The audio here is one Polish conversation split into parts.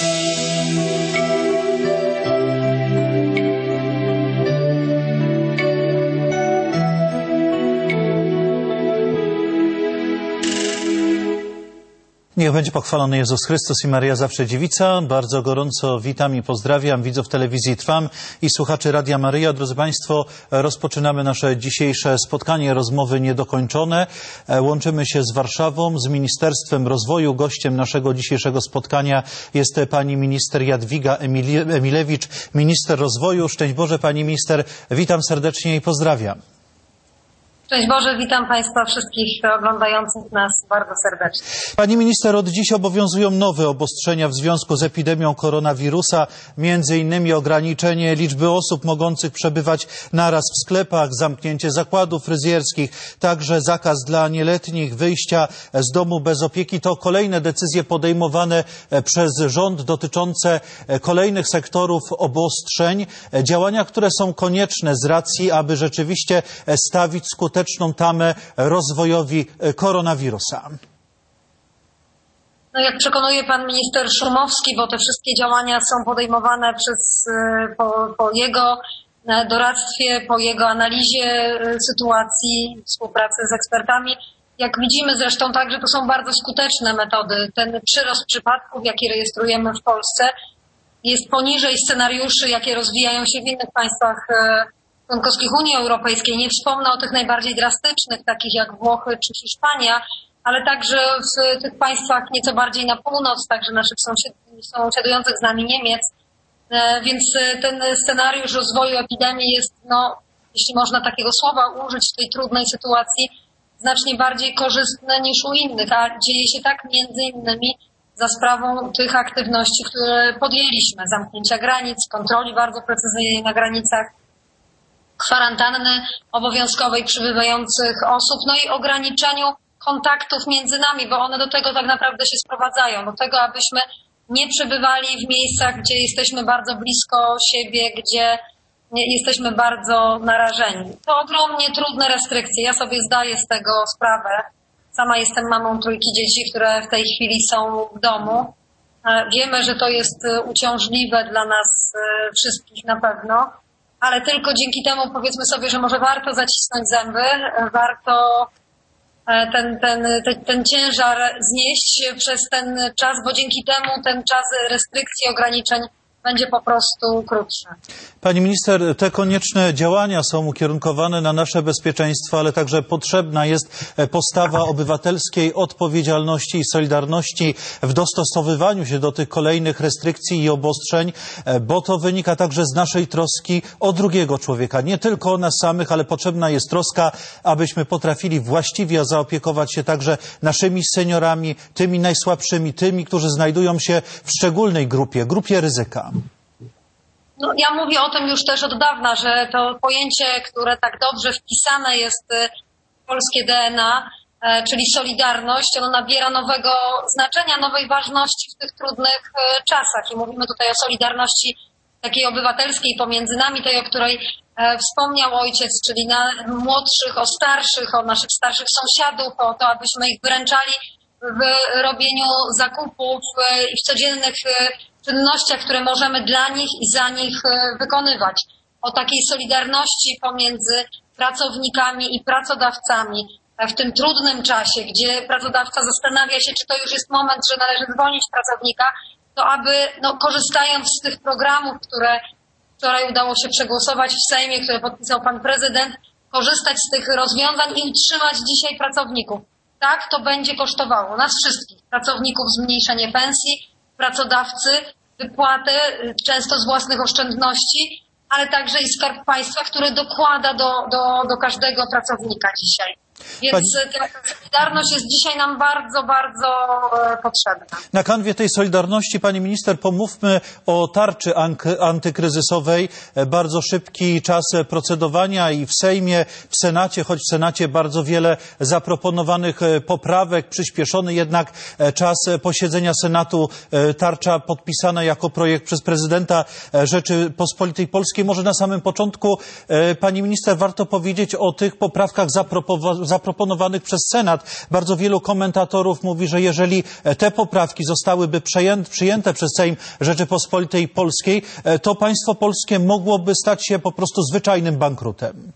Niech będzie pochwalony Jezus Chrystus i Maryja Zawsze Dziewica. Bardzo gorąco witam i pozdrawiam widzów telewizji Trwam i słuchaczy Radia Maryja. Drodzy Państwo, rozpoczynamy nasze dzisiejsze spotkanie, rozmowy niedokończone. Łączymy się z Warszawą, z Ministerstwem Rozwoju. Gościem naszego dzisiejszego spotkania jest pani minister Jadwiga Emilewicz, minister rozwoju. Szczęść Boże, pani minister, witam serdecznie i pozdrawiam. Szczęść Boże, witam Państwa wszystkich oglądających nas bardzo serdecznie. Pani minister, od dziś obowiązują nowe obostrzenia w związku z epidemią koronawirusa, między innymi ograniczenie liczby osób mogących przebywać naraz w sklepach, zamknięcie zakładów fryzjerskich, także zakaz dla nieletnich wyjścia z domu bez opieki. To kolejne decyzje podejmowane przez rząd dotyczące kolejnych sektorów obostrzeń, działania, które są konieczne z racji, aby rzeczywiście stawić skuteczną tamę rozwojowi koronawirusa. No jak przekonuje pan minister Szumowski, bo te wszystkie działania są podejmowane po jego doradztwie, po jego analizie sytuacji, współpracy z ekspertami. Jak widzimy zresztą także to są bardzo skuteczne metody. Ten przyrost przypadków, jaki rejestrujemy w Polsce, jest poniżej scenariuszy, jakie rozwijają się w innych państwach członkowskich Unii Europejskiej. Nie wspomnę o tych najbardziej drastycznych, takich jak Włochy czy Hiszpania, ale także w tych państwach nieco bardziej na północ, także naszych sąsiadujących z nami Niemiec. Więc ten scenariusz rozwoju epidemii jest, jeśli można takiego słowa użyć w tej trudnej sytuacji, znacznie bardziej korzystny niż u innych, a dzieje się tak między innymi za sprawą tych aktywności, które podjęliśmy. Zamknięcia granic, kontroli bardzo precyzyjnej na granicach, kwarantanny obowiązkowej przybywających osób, i ograniczeniu kontaktów między nami, bo one do tego tak naprawdę się sprowadzają, do tego, abyśmy nie przebywali w miejscach, gdzie jesteśmy bardzo blisko siebie, gdzie jesteśmy bardzo narażeni. To ogromnie trudne restrykcje. Ja sobie zdaję z tego sprawę. Sama jestem mamą 3 dzieci, które w tej chwili są w domu. Wiemy, że to jest uciążliwe dla nas wszystkich na pewno. Ale tylko dzięki temu powiedzmy sobie, że może warto zacisnąć zęby, warto ten ciężar znieść przez ten czas, bo dzięki temu ten czas restrykcji, ograniczeń będzie po prostu krótszy. Pani minister, te konieczne działania są ukierunkowane na nasze bezpieczeństwo, ale także potrzebna jest postawa obywatelskiej odpowiedzialności i solidarności w dostosowywaniu się do tych kolejnych restrykcji i obostrzeń, bo to wynika także z naszej troski o drugiego człowieka. Nie tylko o nas samych, ale potrzebna jest troska, abyśmy potrafili właściwie zaopiekować się także naszymi seniorami, tymi najsłabszymi, tymi, którzy znajdują się w szczególnej grupie ryzyka. Ja mówię o tym już też od dawna, że to pojęcie, które tak dobrze wpisane jest w polskie DNA, czyli solidarność, ono nabiera nowego znaczenia, nowej ważności w tych trudnych czasach. I mówimy tutaj o solidarności takiej obywatelskiej pomiędzy nami, tej, o której wspomniał ojciec, czyli na młodszych, o starszych, o naszych starszych sąsiadów, o to, abyśmy ich wyręczali w robieniu zakupów i w codziennych czynnościach, które możemy dla nich i za nich wykonywać. O takiej solidarności pomiędzy pracownikami i pracodawcami w tym trudnym czasie, gdzie pracodawca zastanawia się, czy to już jest moment, że należy zwolnić pracownika, to aby korzystając z tych programów, które wczoraj udało się przegłosować w Sejmie, które podpisał pan prezydent, korzystać z tych rozwiązań i utrzymać dzisiaj pracowników. Tak, to będzie kosztowało nas wszystkich, pracowników zmniejszenie pensji, pracodawcy, wypłatę często z własnych oszczędności, ale także i Skarb Państwa, który dokłada do każdego pracownika dzisiaj. Więc ta solidarność jest dzisiaj nam bardzo, bardzo potrzebna. Na kanwie tej solidarności, pani minister, pomówmy o tarczy antykryzysowej. Bardzo szybki czas procedowania i w Sejmie, w Senacie, choć w Senacie bardzo wiele zaproponowanych poprawek, przyspieszony jednak czas posiedzenia Senatu. Tarcza podpisana jako projekt przez prezydenta Rzeczypospolitej Polskiej. Może na samym początku, pani minister, warto powiedzieć o tych poprawkach zaproponowanych zaproponowanych przez Senat. Bardzo wielu komentatorów mówi, że jeżeli te poprawki zostałyby przyjęte przez Sejm Rzeczypospolitej Polskiej, to państwo polskie mogłoby stać się po prostu zwyczajnym bankrutem.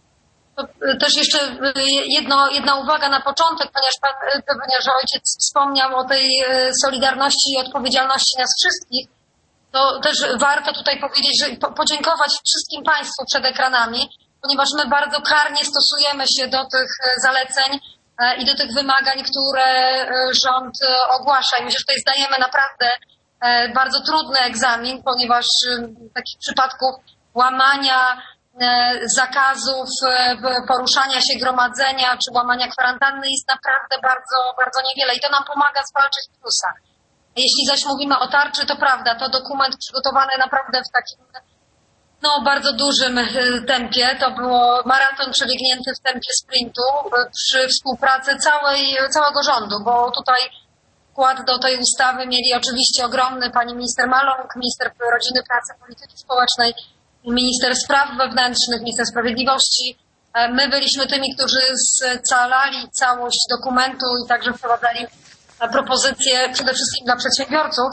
Też jeszcze jedna uwaga na początek, ponieważ ojciec wspomniał o tej solidarności i odpowiedzialności nas wszystkich, to też warto tutaj powiedzieć, że podziękować wszystkim Państwu przed ekranami, ponieważ my bardzo karnie stosujemy się do tych zaleceń i do tych wymagań, które rząd ogłasza. I myślę, że tutaj zdajemy naprawdę bardzo trudny egzamin, ponieważ takich przypadków łamania zakazów poruszania się, gromadzenia czy łamania kwarantanny jest naprawdę bardzo, bardzo niewiele i to nam pomaga zwalczyć wirusa. Jeśli zaś mówimy o tarczy, to prawda, to dokument przygotowany naprawdę w takim bardzo dużym tempie. To było maraton przebiegnięty w tempie sprintu przy współpracy całego rządu, bo tutaj wkład do tej ustawy mieli oczywiście ogromny pani minister Maląg, minister rodziny, pracy, polityki społecznej, minister spraw wewnętrznych, minister sprawiedliwości. My byliśmy tymi, którzy scalali całość dokumentu i także wprowadzali propozycje przede wszystkim dla przedsiębiorców,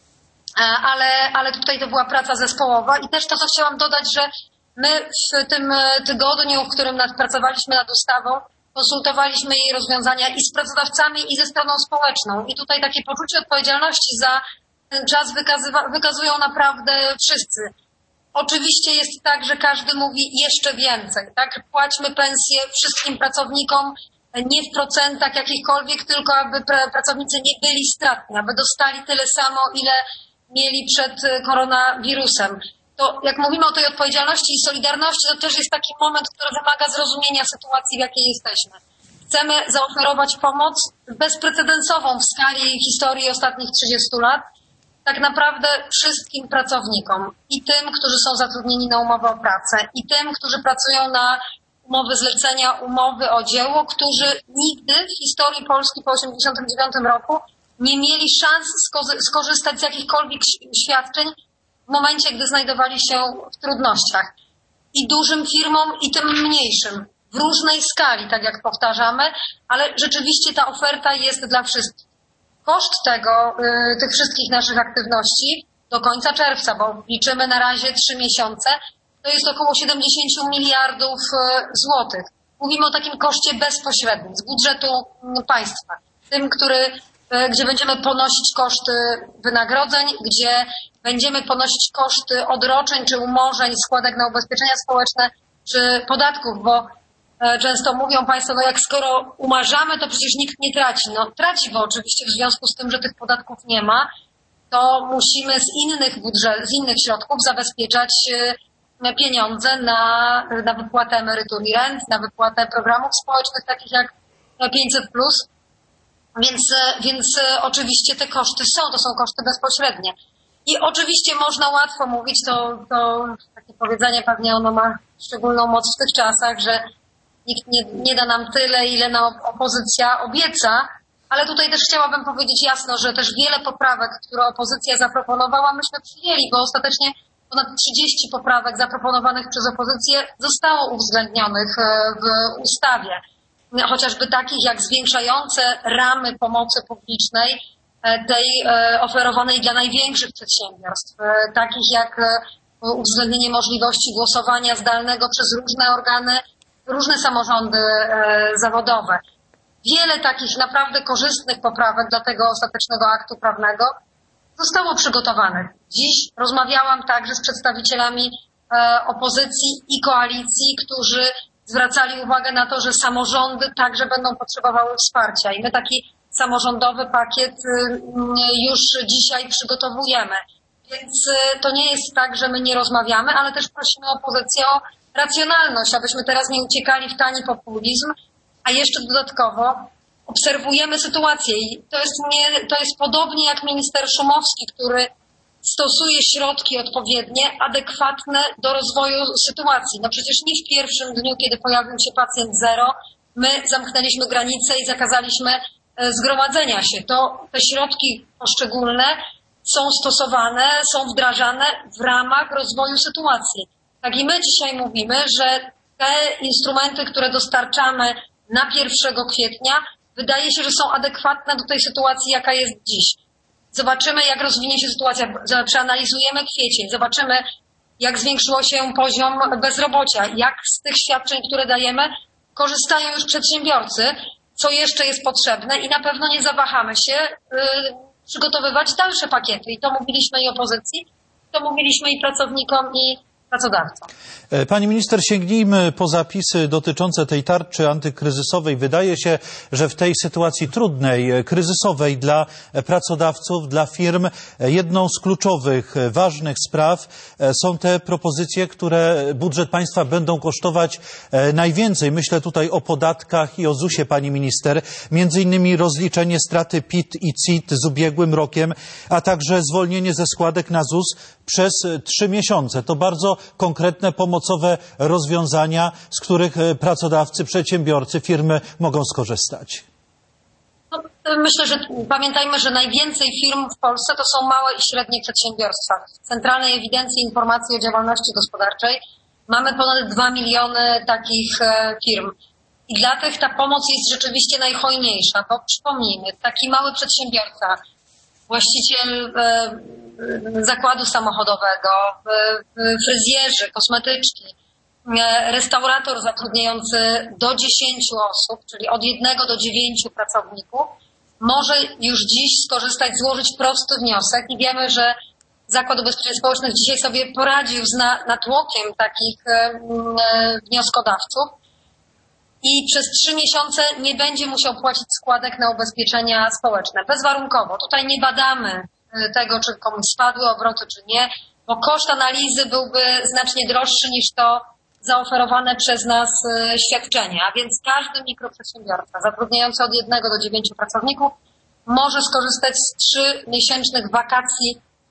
ale tutaj to była praca zespołowa i też to, co chciałam dodać, że my w tym tygodniu, w którym pracowaliśmy nad ustawą, konsultowaliśmy jej rozwiązania i z pracodawcami, i ze stroną społeczną. I tutaj takie poczucie odpowiedzialności za ten czas wykazują naprawdę wszyscy. Oczywiście jest tak, że każdy mówi jeszcze więcej, tak? Płaćmy pensje wszystkim pracownikom, nie w procentach jakichkolwiek, tylko aby pracownicy nie byli stratni, aby dostali tyle samo, ile mieli przed koronawirusem. To jak mówimy o tej odpowiedzialności i solidarności, to też jest taki moment, który wymaga zrozumienia sytuacji, w jakiej jesteśmy. Chcemy zaoferować pomoc bezprecedensową w skali historii ostatnich 30 lat, tak naprawdę wszystkim pracownikom i tym, którzy są zatrudnieni na umowę o pracę i tym, którzy pracują na umowy zlecenia, umowy o dzieło, którzy nigdy w historii Polski po 1989 roku nie mieli szans skorzystać z jakichkolwiek świadczeń w momencie, gdy znajdowali się w trudnościach. I dużym firmom, i tym mniejszym. W różnej skali, tak jak powtarzamy, ale rzeczywiście ta oferta jest dla wszystkich. Koszt tych wszystkich naszych aktywności do końca czerwca, bo liczymy na razie 3 miesiące, to jest około 70 miliardów złotych. Mówimy o takim koszcie bezpośrednim z budżetu państwa. Tym, gdzie będziemy ponosić koszty wynagrodzeń, gdzie będziemy ponosić koszty odroczeń czy umorzeń, składek na ubezpieczenia społeczne czy podatków, bo często mówią Państwo, jak skoro umarzamy, to przecież nikt nie traci. Traci, bo oczywiście w związku z tym, że tych podatków nie ma, to musimy z innych środków zabezpieczać pieniądze na wypłatę emerytur i rent, na wypłatę programów społecznych takich jak 500+. Więc oczywiście te koszty to są koszty bezpośrednie. I oczywiście można łatwo mówić, to takie powiedzenie pewnie ono ma szczególną moc w tych czasach, że nikt nie da nam tyle, ile nam opozycja obieca, ale tutaj też chciałabym powiedzieć jasno, że też wiele poprawek, które opozycja zaproponowała, myśmy przyjęli, bo ostatecznie ponad 30 poprawek zaproponowanych przez opozycję zostało uwzględnionych w ustawie. Chociażby takich jak zwiększające ramy pomocy publicznej, tej oferowanej dla największych przedsiębiorstw, takich jak uwzględnienie możliwości głosowania zdalnego przez różne organy, różne samorządy zawodowe. Wiele takich naprawdę korzystnych poprawek dla tego ostatecznego aktu prawnego zostało przygotowanych. Dziś rozmawiałam także z przedstawicielami opozycji i koalicji, którzy zwracali uwagę na to, że samorządy także będą potrzebowały wsparcia i my taki samorządowy pakiet już dzisiaj przygotowujemy. Więc to nie jest tak, że my nie rozmawiamy, ale też prosimy opozycję o racjonalność, abyśmy teraz nie uciekali w tani populizm, a jeszcze dodatkowo obserwujemy sytuację i to jest podobnie jak minister Szumowski, który stosuje środki odpowiednie, adekwatne do rozwoju sytuacji. Przecież nie w pierwszym dniu, kiedy pojawił się pacjent zero, my zamknęliśmy granice i zakazaliśmy zgromadzenia się. Te środki poszczególne są stosowane, są wdrażane w ramach rozwoju sytuacji. Tak i my dzisiaj mówimy, że te instrumenty, które dostarczamy na 1 kwietnia wydaje się, że są adekwatne do tej sytuacji, jaka jest dziś. Zobaczymy, jak rozwinie się sytuacja, przeanalizujemy kwiecień, zobaczymy, jak zwiększyło się poziom bezrobocia, jak z tych świadczeń, które dajemy, korzystają już przedsiębiorcy, co jeszcze jest potrzebne i na pewno nie zawahamy się przygotowywać dalsze pakiety. I to mówiliśmy i opozycji, to mówiliśmy i pracownikom, i pracodawcom. Pani minister, sięgnijmy po zapisy dotyczące tej tarczy antykryzysowej. Wydaje się, że w tej sytuacji trudnej, kryzysowej dla pracodawców, dla firm, jedną z kluczowych, ważnych spraw są te propozycje, które budżet państwa będą kosztować najwięcej. Myślę tutaj o podatkach i o ZUS-ie, pani minister. Między innymi rozliczenie straty PIT i CIT z ubiegłym rokiem, a także zwolnienie ze składek na ZUS przez 3 miesiące. To bardzo konkretne, pomocowe rozwiązania, z których pracodawcy, przedsiębiorcy, firmy mogą skorzystać. No, myślę, że pamiętajmy, że najwięcej firm w Polsce to są małe i średnie przedsiębiorstwa. W Centralnej Ewidencji Informacji o Działalności Gospodarczej mamy ponad 2 miliony takich firm. I dla tych ta pomoc jest rzeczywiście najhojniejsza, bo przypomnijmy, taki mały przedsiębiorca, właściciel zakładu samochodowego, fryzjerzy, kosmetyczki, restaurator zatrudniający do 10 osób, czyli od 1 do 9 pracowników, może już dziś skorzystać, złożyć prosty wniosek i wiemy, że Zakład Ubezpieczeń Społecznych dzisiaj sobie poradził z natłokiem takich wnioskodawców i przez 3 miesiące nie będzie musiał płacić składek na ubezpieczenia społeczne. Bezwarunkowo. Tutaj nie badamy tego, czy komuś spadły obroty, czy nie, bo koszt analizy byłby znacznie droższy niż to zaoferowane przez nas świadczenie. A więc każdy mikroprzedsiębiorca zatrudniający od 1 do 9 pracowników może skorzystać z 3-miesięcznych wakacji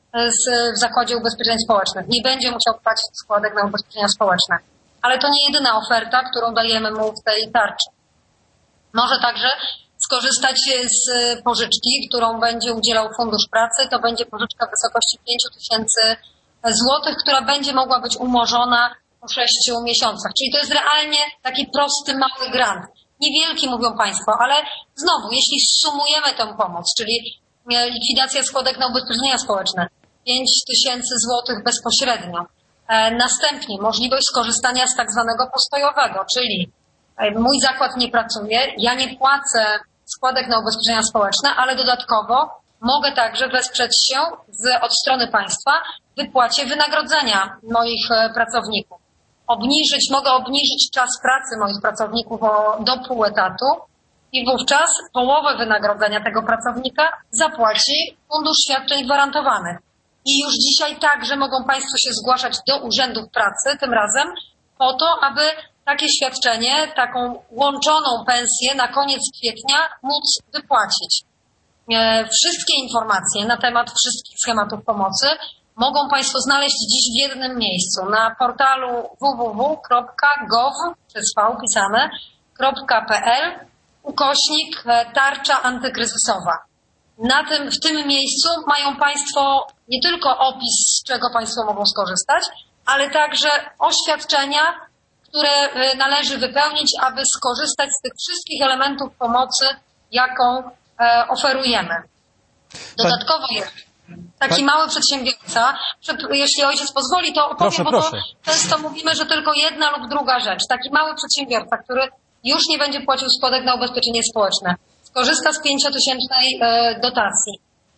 w Zakładzie Ubezpieczeń Społecznych. Nie będzie musiał płacić składek na ubezpieczenia społeczne. Ale to nie jedyna oferta, którą dajemy mu w tej tarczy. Może także skorzystać z pożyczki, którą będzie udzielał Fundusz Pracy. To będzie pożyczka w wysokości 5 000 złotych, która będzie mogła być umorzona po 6 miesiącach. Czyli to jest realnie taki prosty, mały grant. Niewielki, mówią Państwo, ale znowu, jeśli sumujemy tę pomoc, czyli likwidacja składek na ubezpieczenia społeczne, 5 000 złotych bezpośrednio. Następnie możliwość skorzystania z tak zwanego postojowego, czyli mój zakład nie pracuje, ja nie płacę składek na ubezpieczenia społeczne, ale dodatkowo mogę także wesprzeć się od strony państwa w wypłacie wynagrodzenia moich pracowników. Mogę obniżyć czas pracy moich pracowników do pół etatu i wówczas połowę wynagrodzenia tego pracownika zapłaci Fundusz Świadczeń Gwarantowanych. I już dzisiaj także mogą Państwo się zgłaszać do urzędów pracy, tym razem po to, aby takie świadczenie, taką łączoną pensję na koniec kwietnia móc wypłacić. Wszystkie informacje na temat wszystkich schematów pomocy mogą Państwo znaleźć dziś w jednym miejscu na portalu www.gov.pl/tarcza antykryzysowa. W tym miejscu mają Państwo nie tylko opis, z czego Państwo mogą skorzystać, ale także oświadczenia, które należy wypełnić, aby skorzystać z tych wszystkich elementów pomocy, jaką oferujemy. Dodatkowo jest taki mały przedsiębiorca, jeśli ojciec pozwoli, to opowiem, bo to często mówimy, że tylko jedna lub druga rzecz. Taki mały przedsiębiorca, który już nie będzie płacił składek na ubezpieczenie społeczne, skorzysta z 5-tysięcznej dotacji,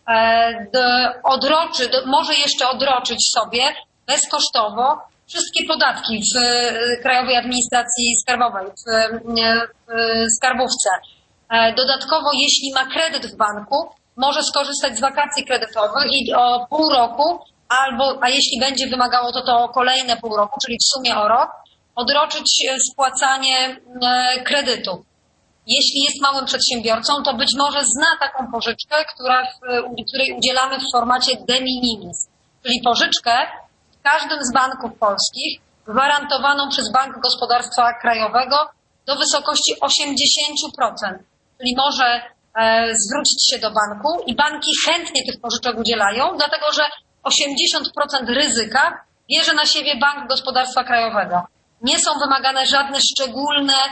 może jeszcze odroczyć sobie bezkosztowo wszystkie podatki w Krajowej Administracji Skarbowej, w skarbówce. Dodatkowo, jeśli ma kredyt w banku, może skorzystać z wakacji kredytowych i o pół roku, a jeśli będzie wymagało to o kolejne pół roku, czyli w sumie o rok, odroczyć spłacanie kredytu. Jeśli jest małym przedsiębiorcą, to być może zna taką pożyczkę, której udzielamy w formacie de minimis, czyli pożyczkę w każdym z banków polskich, gwarantowaną przez Bank Gospodarstwa Krajowego do wysokości 80%. Czyli może zwrócić się do banku i banki chętnie tych pożyczek udzielają, dlatego że 80% ryzyka bierze na siebie Bank Gospodarstwa Krajowego. Nie są wymagane żadne szczególne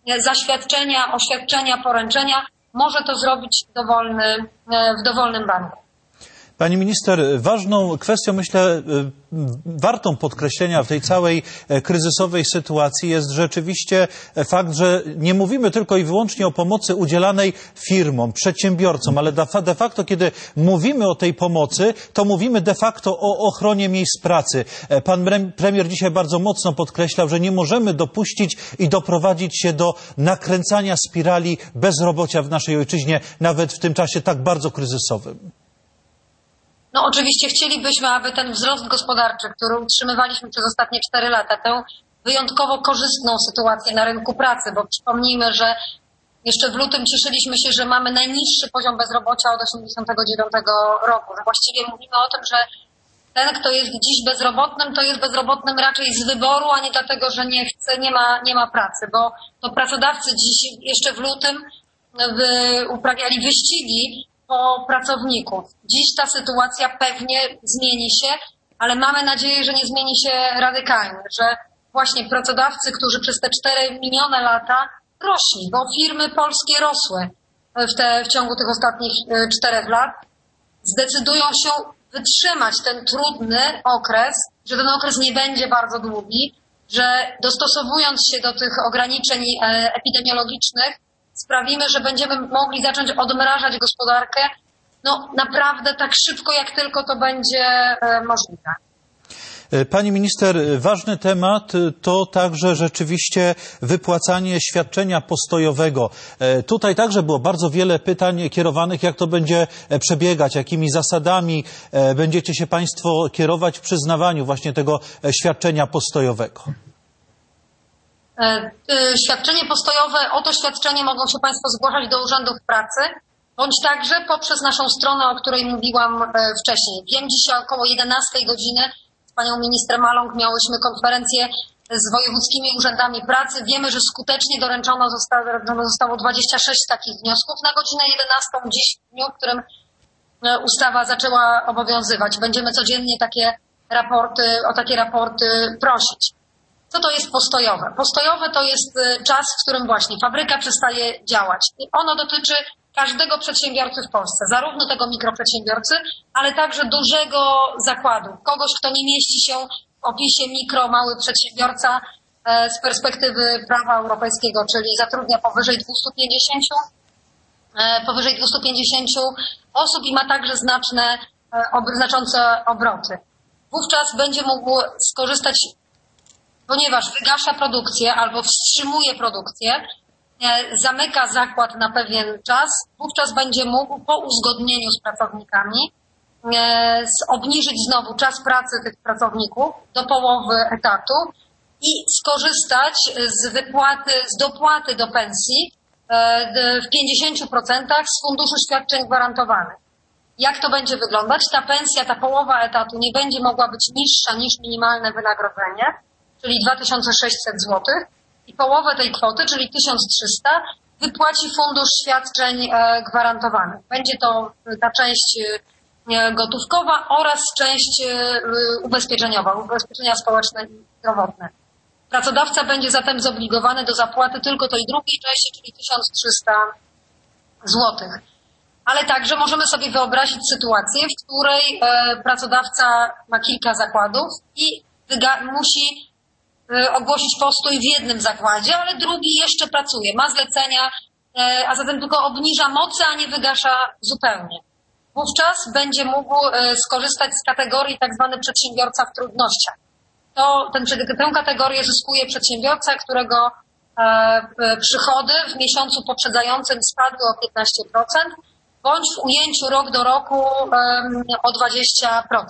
zaświadczenia, oświadczenia, poręczenia, może to zrobić w dowolnym banku. Pani minister, ważną kwestią, myślę, wartą podkreślenia w tej całej kryzysowej sytuacji jest rzeczywiście fakt, że nie mówimy tylko i wyłącznie o pomocy udzielanej firmom, przedsiębiorcom, ale de facto, kiedy mówimy o tej pomocy, to mówimy de facto o ochronie miejsc pracy. Pan premier dzisiaj bardzo mocno podkreślał, że nie możemy dopuścić i doprowadzić się do nakręcania spirali bezrobocia w naszej ojczyźnie, nawet w tym czasie tak bardzo kryzysowym. No oczywiście chcielibyśmy, aby ten wzrost gospodarczy, który utrzymywaliśmy przez ostatnie 4 lata, tę wyjątkowo korzystną sytuację na rynku pracy, bo przypomnijmy, że jeszcze w lutym cieszyliśmy się, że mamy najniższy poziom bezrobocia od 1989 roku, że właściwie mówimy o tym, że ten, kto jest dziś bezrobotnym, to jest bezrobotnym raczej z wyboru, a nie dlatego, że nie chce, nie ma pracy, bo to pracodawcy dziś jeszcze w lutym uprawiali wyścigi po pracowników. Dziś ta sytuacja pewnie zmieni się, ale mamy nadzieję, że nie zmieni się radykalnie, że właśnie pracodawcy, którzy przez te 4 minione lata rośli, bo firmy polskie rosły w ciągu tych ostatnich 4 lat, zdecydują się wytrzymać ten trudny okres, że ten okres nie będzie bardzo długi, że dostosowując się do tych ograniczeń epidemiologicznych, sprawimy, że będziemy mogli zacząć odmrażać gospodarkę, no naprawdę tak szybko, jak tylko to będzie możliwe. Pani minister, ważny temat to także rzeczywiście wypłacanie świadczenia postojowego. Tutaj także było bardzo wiele pytań kierowanych, jak to będzie przebiegać, jakimi zasadami będziecie się Państwo kierować w przyznawaniu właśnie tego świadczenia postojowego. Świadczenie postojowe, o to świadczenie mogą się Państwo zgłaszać do urzędów pracy, bądź także poprzez naszą stronę, o której mówiłam wcześniej. Wiem, dzisiaj około 11 godziny z panią minister Maląg miałyśmy konferencję z wojewódzkimi urzędami pracy. Wiemy, że skutecznie doręczono zostało 26 takich wniosków na godzinę 11 dziś w dniu, w którym ustawa zaczęła obowiązywać. Będziemy codziennie o takie raporty prosić. Co to jest postojowe? Postojowe to jest czas, w którym właśnie fabryka przestaje działać. I ono dotyczy każdego przedsiębiorcy w Polsce, zarówno tego mikroprzedsiębiorcy, ale także dużego zakładu. Kogoś, kto nie mieści się w opisie mikro, mały przedsiębiorca z perspektywy prawa europejskiego, czyli zatrudnia powyżej 250 osób i ma także znaczące obroty. Wówczas będzie mógł skorzystać, ponieważ wygasza produkcję albo wstrzymuje produkcję, zamyka zakład na pewien czas, wówczas będzie mógł po uzgodnieniu z pracownikami obniżyć znowu czas pracy tych pracowników do połowy etatu i skorzystać z dopłaty do pensji w 50% z Funduszu Świadczeń Gwarantowanych. Jak to będzie wyglądać? Ta pensja, ta połowa etatu nie będzie mogła być niższa niż minimalne wynagrodzenie, czyli 2600 zł i połowę tej kwoty, czyli 1300, wypłaci Fundusz Świadczeń Gwarantowanych. Będzie to ta część gotówkowa oraz część ubezpieczeniowa, ubezpieczenia społeczne i zdrowotne. Pracodawca będzie zatem zobligowany do zapłaty tylko tej drugiej części, czyli 1300 zł. Ale także możemy sobie wyobrazić sytuację, w której pracodawca ma kilka zakładów i musi ogłosić postój w jednym zakładzie, ale drugi jeszcze pracuje, ma zlecenia, a zatem tylko obniża moce, a nie wygasza zupełnie. Wówczas będzie mógł skorzystać z kategorii tak zwany przedsiębiorca w trudnościach. Tę kategorię zyskuje przedsiębiorca, którego przychody w miesiącu poprzedzającym spadły o 15%, bądź w ujęciu rok do roku o 20%.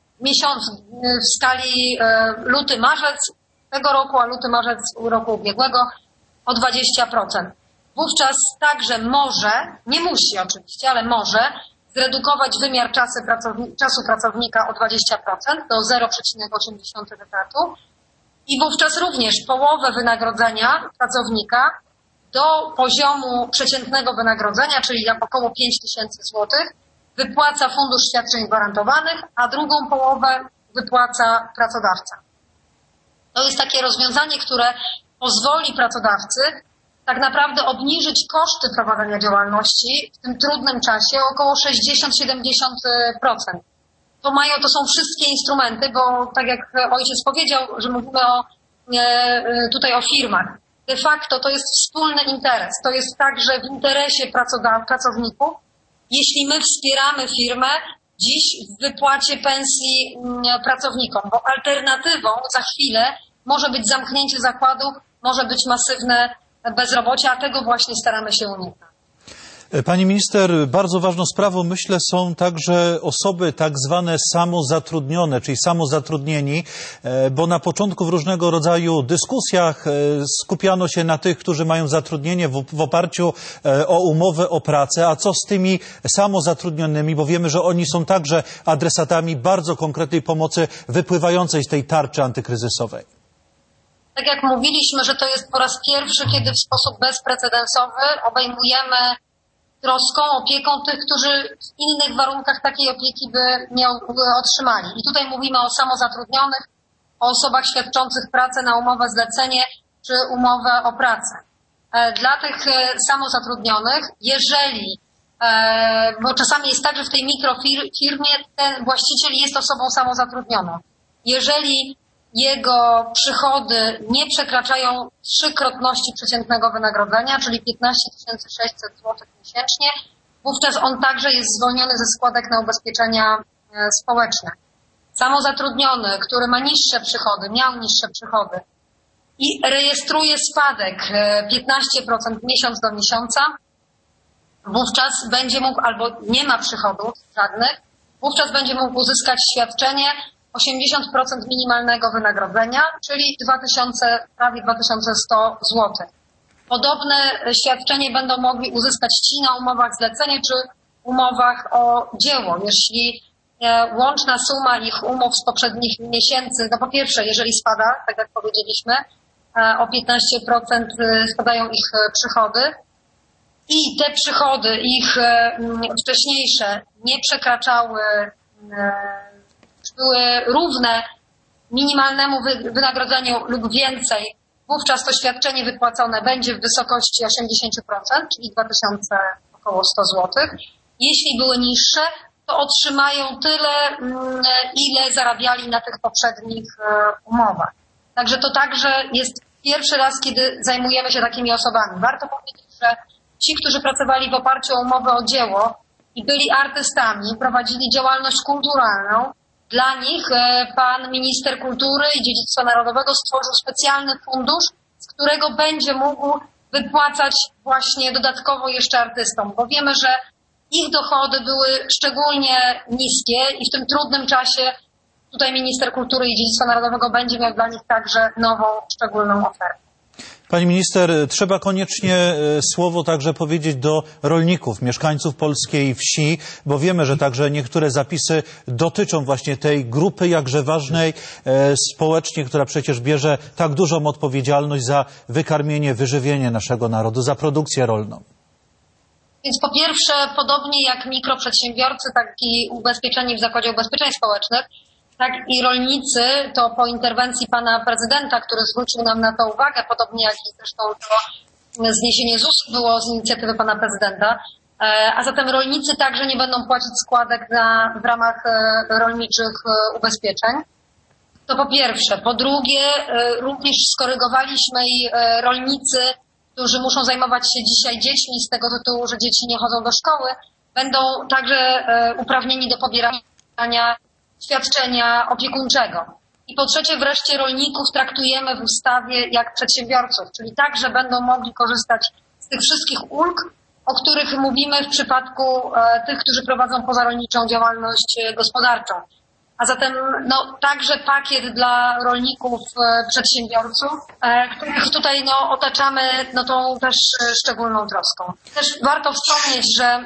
W skali luty-marzec tego roku, a luty-marzec roku ubiegłego o 20%. Wówczas także może, nie musi oczywiście, ale może zredukować wymiar czasu pracownika o 20% do 0,8 etatu i wówczas również połowę wynagrodzenia pracownika do poziomu przeciętnego wynagrodzenia, czyli około 5000 zł, wypłaca Fundusz Świadczeń Gwarantowanych, a drugą połowę wypłaca pracodawca. To jest takie rozwiązanie, które pozwoli pracodawcy tak naprawdę obniżyć koszty prowadzenia działalności w tym trudnym czasie o około 60-70%. To są wszystkie instrumenty, bo tak jak ojciec powiedział, że mówimy tutaj o firmach. De facto to jest wspólny interes. To jest także w interesie pracowników. Jeśli my wspieramy firmę dziś w wypłacie pensji pracownikom, bo alternatywą za chwilę może być zamknięcie zakładów, może być masywne bezrobocie, a tego właśnie staramy się uniknąć. Pani minister, bardzo ważną sprawą, myślę, są także osoby tak zwane samozatrudnione, czyli samozatrudnieni, bo na początku w różnego rodzaju dyskusjach skupiano się na tych, którzy mają zatrudnienie w oparciu o umowę o pracę, a co z tymi samozatrudnionymi, bo wiemy, że oni są także adresatami bardzo konkretnej pomocy wypływającej z tej tarczy antykryzysowej. Tak jak mówiliśmy, że to jest po raz pierwszy, kiedy w sposób bezprecedensowy obejmujemy troską, opieką tych, którzy w innych warunkach takiej opieki by nie otrzymali. I tutaj mówimy o samozatrudnionych, o osobach świadczących pracę na umowę zlecenie czy umowę o pracę. Dla tych samozatrudnionych, bo czasami jest tak, że w tej mikrofirmie ten właściciel jest osobą samozatrudnioną. Jeżeli jego przychody nie przekraczają 3-krotności przeciętnego wynagrodzenia, czyli 15 600 zł miesięcznie, wówczas on także jest zwolniony ze składek na ubezpieczenia społeczne. Samozatrudniony, który ma niższe przychody, miał niższe przychody i rejestruje spadek 15% miesiąc do miesiąca, wówczas będzie mógł, albo nie ma przychodów żadnych, wówczas będzie mógł uzyskać świadczenie 80% minimalnego wynagrodzenia, czyli prawie 2100 zł. Podobne świadczenie będą mogli uzyskać ci na umowach zlecenie czy umowach o dzieło. Jeśli łączna suma ich umów z poprzednich miesięcy, no po pierwsze, jeżeli spada, tak jak powiedzieliśmy, o 15% spadają ich przychody i te przychody ich wcześniejsze nie przekraczały, były równe minimalnemu wynagrodzeniu lub więcej, wówczas to świadczenie wypłacone będzie w wysokości 80%, czyli 2000 około 100 zł. Jeśli były niższe, to otrzymają tyle, ile zarabiali na tych poprzednich umowach. Także to także jest pierwszy raz, kiedy zajmujemy się takimi osobami. Warto powiedzieć, że ci, którzy pracowali w oparciu o umowę o dzieło i byli artystami, prowadzili działalność kulturalną, dla nich pan minister kultury i dziedzictwa narodowego stworzył specjalny fundusz, z którego będzie mógł wypłacać właśnie dodatkowo jeszcze artystom, bo wiemy, że ich dochody były szczególnie niskie i w tym trudnym czasie tutaj minister kultury i dziedzictwa narodowego będzie miał dla nich także nową, szczególną ofertę. Pani minister, trzeba koniecznie słowo także powiedzieć do rolników, mieszkańców polskiej wsi, bo wiemy, że także niektóre zapisy dotyczą właśnie tej grupy jakże ważnej społecznie, która przecież bierze tak dużą odpowiedzialność za wykarmienie, wyżywienie naszego narodu, za produkcję rolną. Więc po pierwsze, podobnie jak mikroprzedsiębiorcy, tak i ubezpieczeni w Zakładzie Ubezpieczeń Społecznych, tak i rolnicy, to po interwencji pana prezydenta, który zwrócił nam na to uwagę, podobnie jak i zresztą to zniesienie ZUS było z inicjatywy pana prezydenta, a zatem rolnicy także nie będą płacić składek w ramach rolniczych ubezpieczeń. To po pierwsze. Po drugie, również skorygowaliśmy i rolnicy, którzy muszą zajmować się dzisiaj dziećmi z tego tytułu, że dzieci nie chodzą do szkoły, będą także uprawnieni do pobierania świadczenia opiekuńczego. I po trzecie wreszcie rolników traktujemy w ustawie jak przedsiębiorców, czyli także będą mogli korzystać z tych wszystkich ulg, o których mówimy w przypadku tych, którzy prowadzą pozarolniczą działalność gospodarczą. A zatem także pakiet dla rolników, przedsiębiorców, których tutaj otaczamy tą też szczególną troską. Też warto wspomnieć, że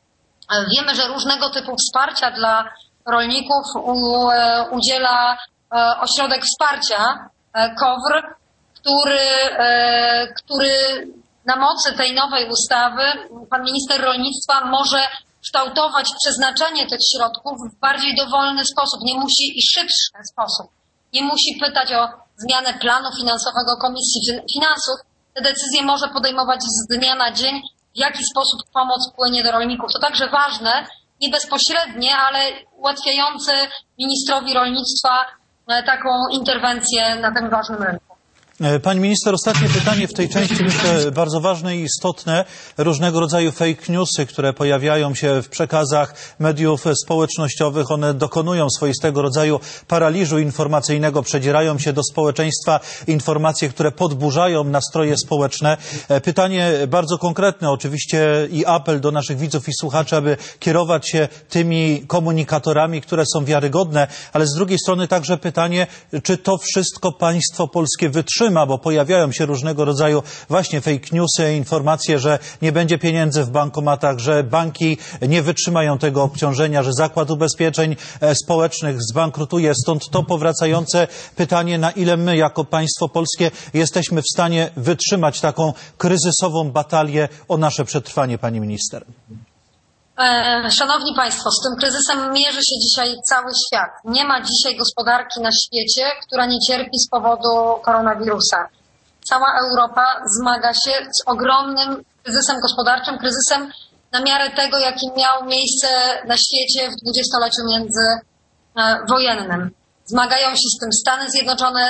wiemy, że różnego typu wsparcia dla rolników udziela ośrodek wsparcia KOWR, który na mocy tej nowej ustawy pan minister rolnictwa może kształtować przeznaczenie tych środków w bardziej dowolny sposób, nie musi i szybszy sposób. Nie musi pytać o zmianę planu finansowego Komisji Finansów. Te te decyzje może podejmować z dnia na dzień, w jaki sposób pomoc płynie do rolników. To także ważne, nie bezpośrednie, ale ułatwiające ministrowi rolnictwa taką interwencję na tym ważnym rynku. Pani minister, ostatnie pytanie w tej części, myślę, bardzo ważne i istotne. Różnego rodzaju fake newsy, które pojawiają się w przekazach mediów społecznościowych, one dokonują swoistego rodzaju paraliżu informacyjnego, przedzierają się do społeczeństwa informacje, które podburzają nastroje społeczne. Pytanie bardzo konkretne oczywiście i apel do naszych widzów i słuchaczy, aby kierować się tymi komunikatorami, które są wiarygodne, ale z drugiej strony także pytanie, czy to wszystko państwo polskie wytrzyma, bo pojawiają się różnego rodzaju właśnie fake newsy, informacje, że nie będzie pieniędzy w bankomatach, że banki nie wytrzymają tego obciążenia, że Zakład Ubezpieczeń Społecznych zbankrutuje. Stąd to powracające pytanie, na ile my jako państwo polskie jesteśmy w stanie wytrzymać taką kryzysową batalię o nasze przetrwanie, pani minister. Szanowni Państwo, z tym kryzysem mierzy się dzisiaj cały świat. Nie ma dzisiaj gospodarki na świecie, która nie cierpi z powodu koronawirusa. Cała Europa zmaga się z ogromnym kryzysem gospodarczym, kryzysem na miarę tego, jaki miał miejsce na świecie w dwudziestoleciu międzywojennym. Zmagają się z tym Stany Zjednoczone,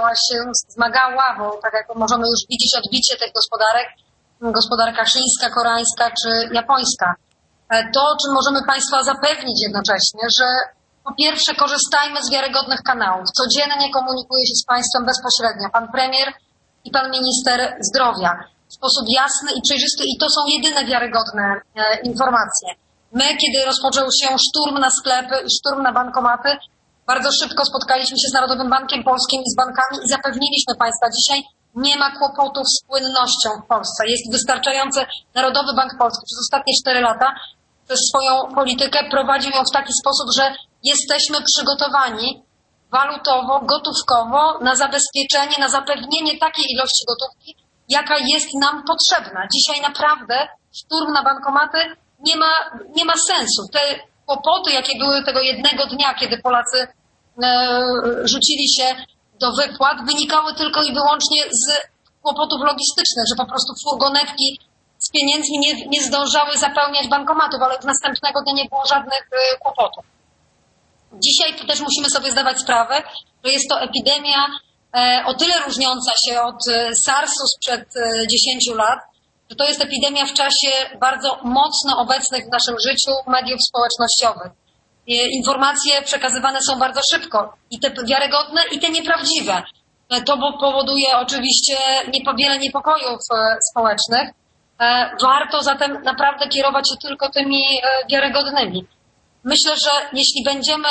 zmagała, bo tak jak możemy już widzieć odbicie tych gospodarek, gospodarka chińska, koreańska czy japońska. To, czym możemy Państwa zapewnić jednocześnie, że po pierwsze korzystajmy z wiarygodnych kanałów. Codziennie komunikuję się z Państwem bezpośrednio. Pan premier i pan minister zdrowia. W sposób jasny i przejrzysty i to są jedyne wiarygodne informacje. My, kiedy rozpoczął się szturm na sklepy i szturm na bankomaty, bardzo szybko spotkaliśmy się z Narodowym Bankiem Polskim i z bankami i zapewniliśmy Państwa dzisiaj, nie ma kłopotów z płynnością w Polsce. Jest wystarczający. Narodowy Bank Polski przez ostatnie 4 lata przez swoją politykę prowadził ją w taki sposób, że jesteśmy przygotowani walutowo, gotówkowo na zabezpieczenie, na zapewnienie takiej ilości gotówki, jaka jest nam potrzebna. Dzisiaj naprawdę szturm na bankomaty nie ma sensu. Te kłopoty, jakie były tego jednego dnia, kiedy Polacy rzucili się do wypłat, wynikały tylko i wyłącznie z kłopotów logistycznych, że po prostu furgonetki z pieniędzmi nie zdążały zapełniać bankomatów, ale już następnego dnia nie było żadnych kłopotów. Dzisiaj też musimy sobie zdawać sprawę, że jest to epidemia o tyle różniąca się od SARS-u sprzed 10 lat, że to jest epidemia w czasie bardzo mocno obecnych w naszym życiu mediów społecznościowych. Informacje przekazywane są bardzo szybko, i te wiarygodne, i te nieprawdziwe. To powoduje oczywiście wiele niepokojów społecznych. Warto zatem naprawdę kierować się tylko tymi wiarygodnymi. Myślę, że jeśli będziemy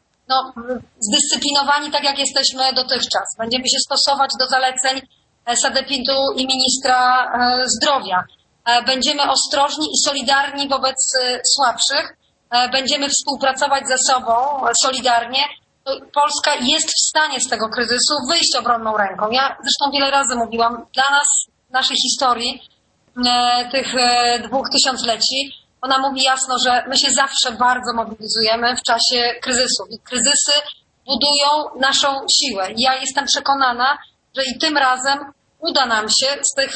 zdyscyplinowani tak, jak jesteśmy dotychczas, będziemy się stosować do zaleceń Sanepidu i ministra zdrowia, będziemy ostrożni i solidarni wobec słabszych, będziemy współpracować ze sobą solidarnie, to Polska jest w stanie z tego kryzysu wyjść obronną ręką. Ja zresztą wiele razy mówiłam, dla nas, naszej historii, tych 2000-leci, ona mówi jasno, że my się zawsze bardzo mobilizujemy w czasie kryzysów i kryzysy budują naszą siłę. Ja jestem przekonana, że i tym razem uda nam się z tej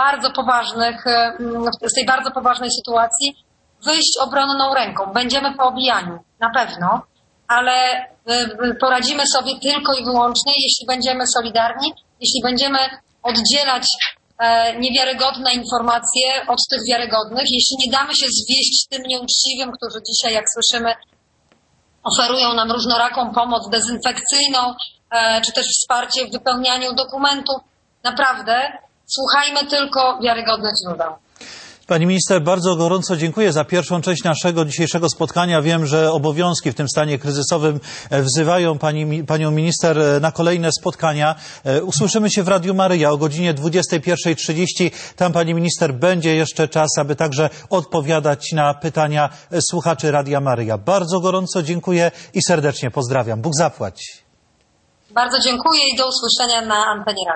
bardzo poważnej sytuacji wyjść obronną ręką. Będziemy poobijani, na pewno, ale poradzimy sobie tylko i wyłącznie, jeśli będziemy solidarni, jeśli będziemy oddzielać niewiarygodne informacje od tych wiarygodnych, jeśli nie damy się zwieść tym nieuczciwym, którzy dzisiaj, jak słyszymy, oferują nam różnoraką pomoc dezynfekcyjną, czy też wsparcie w wypełnianiu dokumentów. Naprawdę słuchajmy tylko wiarygodnych źródeł. Pani minister, bardzo gorąco dziękuję za pierwszą część naszego dzisiejszego spotkania. Wiem, że obowiązki w tym stanie kryzysowym wzywają panią minister na kolejne spotkania. Usłyszymy się w Radiu Maryja o godzinie 21:30. Tam pani minister będzie jeszcze czas, aby także odpowiadać na pytania słuchaczy Radia Maryja. Bardzo gorąco dziękuję i serdecznie pozdrawiam. Bóg zapłać. Bardzo dziękuję i do usłyszenia na antenie radia.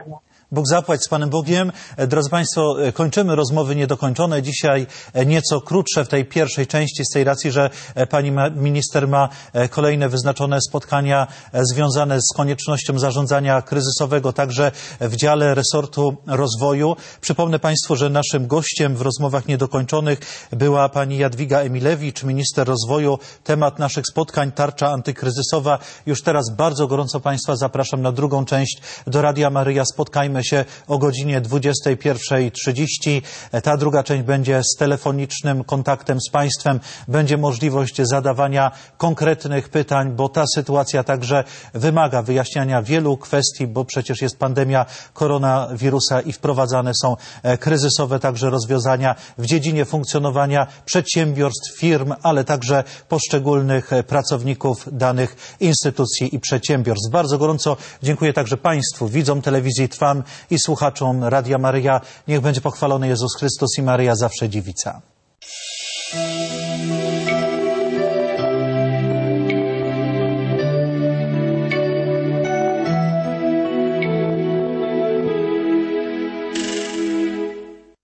Bóg zapłać z Panem Bogiem. Drodzy Państwo, kończymy rozmowy niedokończone. Dzisiaj nieco krótsze w tej pierwszej części z tej racji, że Pani Minister ma kolejne wyznaczone spotkania związane z koniecznością zarządzania kryzysowego także w dziale resortu rozwoju. Przypomnę Państwu, że naszym gościem w rozmowach niedokończonych była Pani Jadwiga Emilewicz, Minister Rozwoju. Temat naszych spotkań, tarcza antykryzysowa. Już teraz bardzo gorąco Państwa zapraszam na drugą część do Radia Maryja. Spotkajmy się o godzinie 21:30. Ta druga część będzie z telefonicznym kontaktem z Państwem. Będzie możliwość zadawania konkretnych pytań, bo ta sytuacja także wymaga wyjaśniania wielu kwestii, bo przecież jest pandemia koronawirusa i wprowadzane są kryzysowe także rozwiązania w dziedzinie funkcjonowania przedsiębiorstw, firm, ale także poszczególnych pracowników danych instytucji i przedsiębiorstw. Bardzo gorąco dziękuję także Państwu, widzom telewizji Trwam i słuchaczom Radia Maryja. Niech będzie pochwalony Jezus Chrystus i Maryja zawsze dziewica.